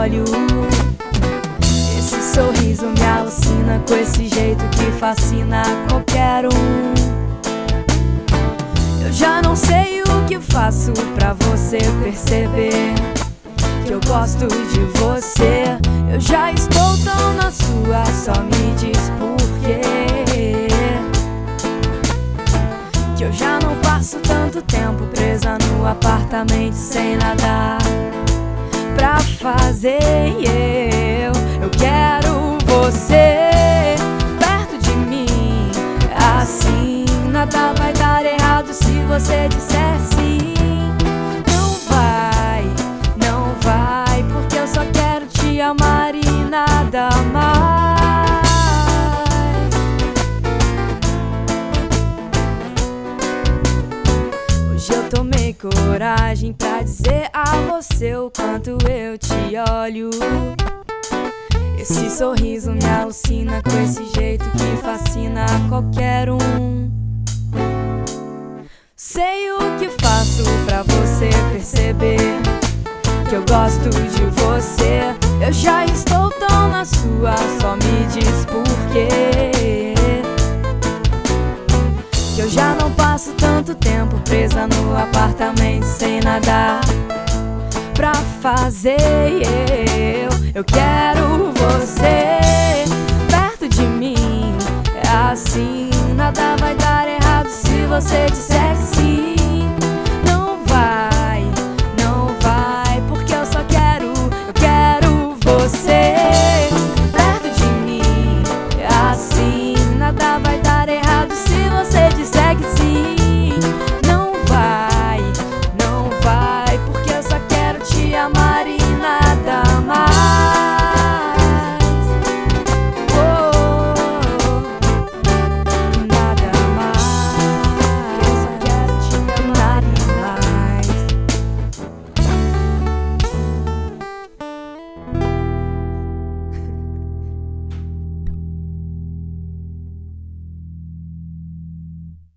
olho. Esse sorriso me alucina com esse jeito que fascina qualquer um. Eu já não sei o que faço pra você perceber que eu gosto de você. Eu já estou tão na sua, só me diz por quê. Que eu já não passo tanto tempo presa no apartamento sem nada pra fazer. Eu quero você perto de mim, assim nada vai dar errado se você disser sim. Não vai, porque eu só quero te amar e nada mais. Hoje eu tomei coragem pra dizer a você o quanto eu te olho. Esse sorriso me alucina com esse jeito que fascina qualquer um. Sei o que faço pra você perceber que eu gosto de você. Eu já estou tão na sua, só me diz por quê. Que eu já não passo tanto tempo presa no apartamento sem nada pra fazer. Eu quero você perto de mim, assim nada vai dar errado se você disser sim.